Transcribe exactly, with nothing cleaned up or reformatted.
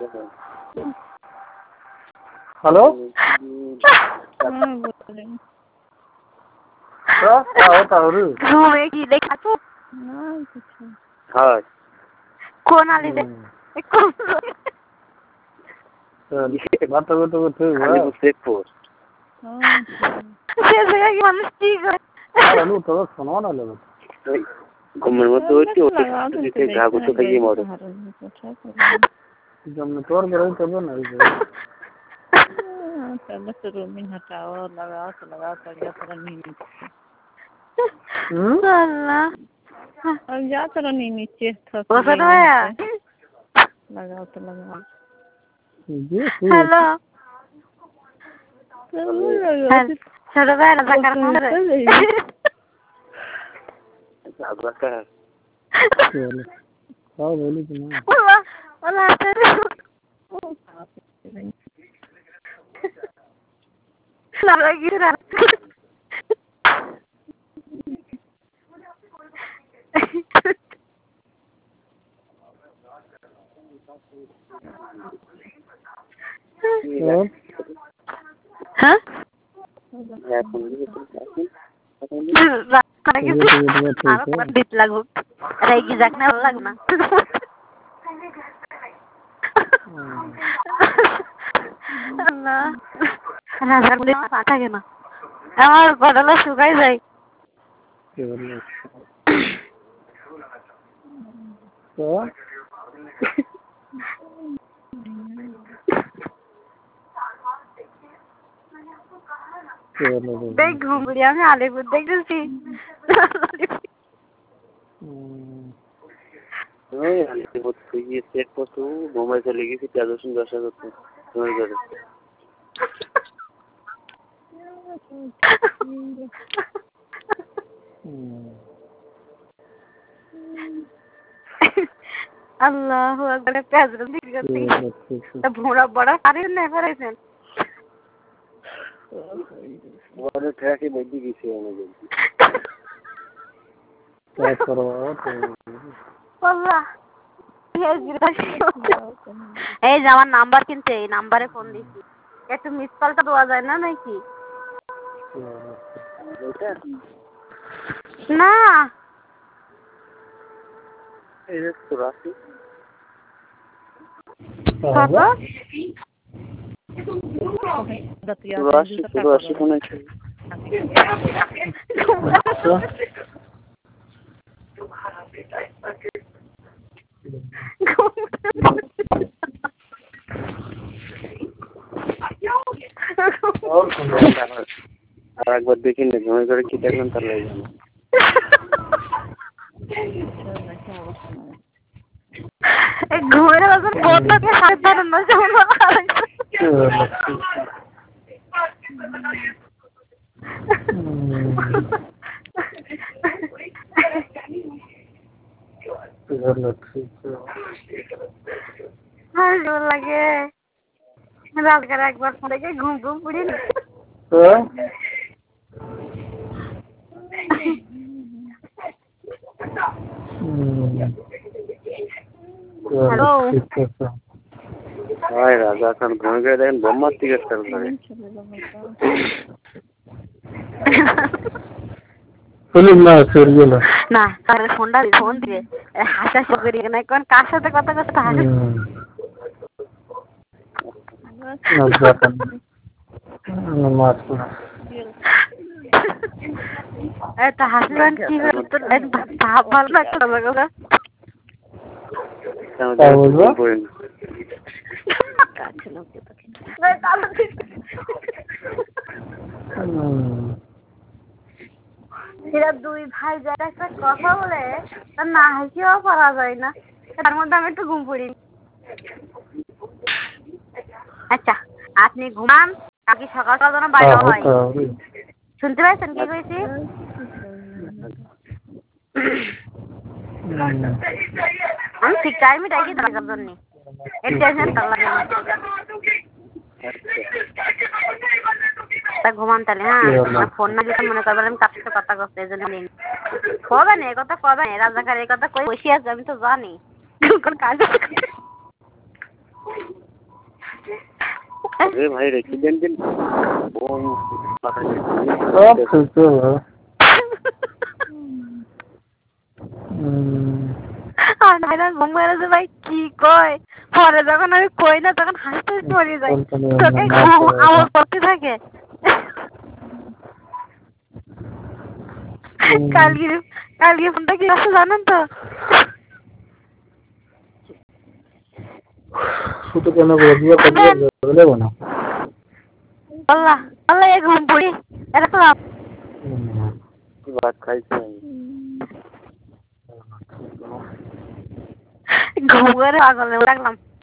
hello क्या होता है रे घूमे की देखा तो हाँ कौन आले दे कौन बात तो तो तो खाली मुझसे पोस्ट जैसे कि मानुष ठीक है अरे लो तो सुनो ना ले घूमने में तो इतनी होती है जिसे घाघ तो कहीं मौत जब मैं तोड़ के रही तब ना इसे पहले से रोमिंग हटाओ लगाओ तो लगाओ तो या तरह नहीं अल्लाह और या तरह नहीं नीचे वो सब है लगाओ तो लगाओ हेलो चलो भाई रजा करना है अब क्या है हाँ बोली तो ना वाला वाला तेरे लगा गिरा हाँ दित लागू रहेगी जागना लगना अल्लाह राजा मुझे पाता है ना আমার বদলা শুকাই যায় तो देख घूम लिया मैं आलिपुर देख रही नहीं आलिपुर तो ये सेट पर तो मुंबई से लेके फिर क्या दोस्तों दर्शन करते हैं तुम्हारे घर अल्लाह अकबर प्याज रंदी करती तो भूरा बड़ा सारे नहीं भरे थे वो ट्रैक ही बैठी किसी होने जल्दी क्या करो तो अल्लाह এই যে আমার নাম্বার কিনতে এই নাম্বারে ফোন দিছি একটু মিস কলটা দেওয়া যায় না নাকি না এই যে চুরাশি কত চুরাশি চুরাশি কোন আছে और আর একবার দেখি না ঘুরে ঘুরে কি দেখলাম তার লাগে জানো एक घोड़े वजन बहुत लोग के साथ पैर अंदर से उड़ा हाँ जो लगे रात कर एक बार फोन के घूम घूम पूरी हेलो हाय राजा खान घूम गए लेकिन बम्मा टिकट कर रहे फिल्म ना सीरियल ना তাহলে ফোনটা ফোন দিয়ে হাসাহাসি করি না কোন কার সাথে কথা কথা হাসি नमाज पढ़ा এটা হাসবেন কি তো ভাব ভালো লাগতো লাগা क्या बोलबो এরা দুই ভাই যারা একটা কথা বলে তা না হাসিও পারা যায় না তার মধ্যে আমি একটু ঘুম পড়ি আচ্ছা আপনি ঘুমান কাকি সকাল সকাল যেন বাইরে হয় শুনতে পাচ্ছেন কি কইছি আমি ঠিক টাইমে ডাকি দরকার জন্য এর টেনশন তো লাগে না তা ঘুমান তাহলে হ্যাঁ ফোন না দিতে মনে করবেন আমি কার সাথে কথা করতে এজন্য নেই কবে না এই কথা কবে না রাজাকার এই কথা কই বসে আছে আমি তো জানি কোন কাজ अरे भाई रेखी दिन दिन वो सब ठीक है हम्म আর নাইরা ঘুম মেরেছে ভাই কি কয় পরে যখন আমি কই না তখন হাসতে মরে যাই তোকে ঘুম আমার করতে থাকে কালকে কালকে ফোনটা কি আছে জানেন তো শুধু কেন বলে দিও কবে বলে না আল্লাহ আল্লাহ এক ঘুম পড়ি এরকম बात खाई से ঘুম করে পাগল হয়ে থাকলাম